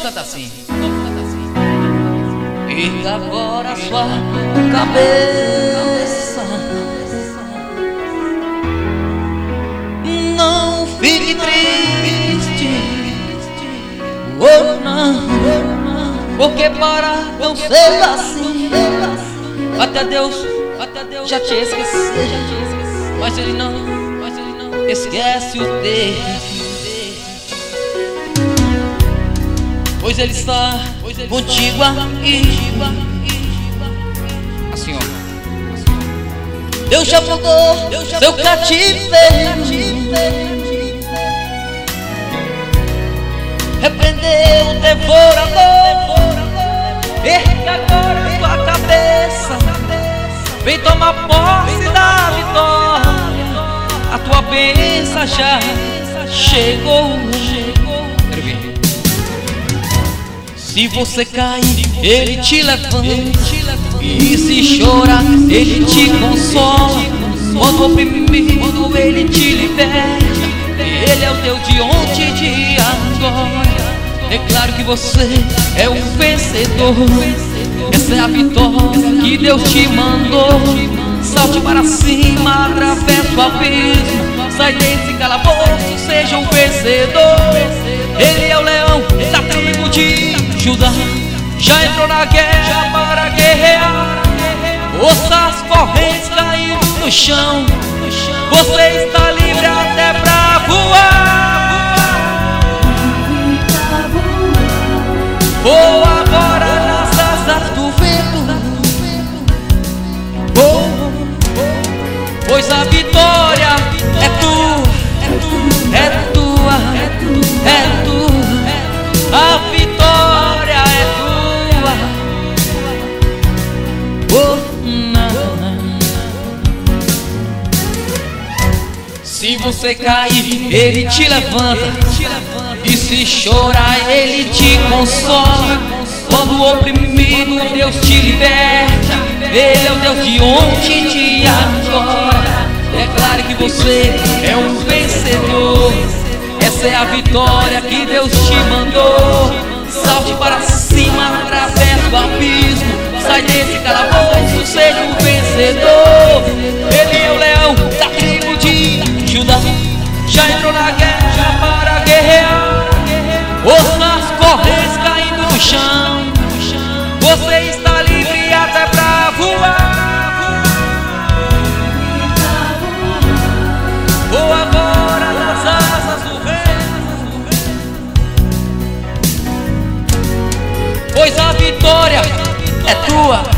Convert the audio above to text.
canta assim. E agora a sua cabeça, não fique triste, oh não, porque para não ser assim, até Deus já te esqueceu, mas ele não esquece o teu, pois ele está contigo aqui. Assim, ó. Deus já mudou seu cativeiro, repreendeu o devorador. Ergue agora a tua cabeça, vem tomar posse da vitória. A tua bênção já chegou. Quero ver. Se você cair, ele te levanta, e se chorar, ele te consola. Quando oprimido, ele te liberta. Ele é o teu de ontem e de agora. Declaro que você é um vencedor. Essa é a vitória que Deus te mandou. Salte para cima, atravessa o abismo. Sai desse calabouço, seja um vencedor. Ele é o leão da tribo de Judá. Já entrou na guerra para guerrear. Ouça as correntes caindo no chão. Você está livre até pra voar. Voa agora nas asas do vento. Pois a vitória é tua, é tua, é tua. A vitória é tua. Oh, não. Se você cair, ele te levanta, e se chorar, ele te consola. Quando o oprimido, Deus te liberta. Ele é o Deus de ontem e de agora. Declare que você é um vencedor. Essa é a vitória que Deus te mandou. Salte para cima, atravessa o abismo. Sai desse calabouço, seja um vencedor. Ele é o leão da tribo de Judá. Já entrou na guerra para guerrear. Ouça as correntes caindo no chão. Você está livre até pra voar. Voa agora nas asas do vento. Pois a vitória é tua.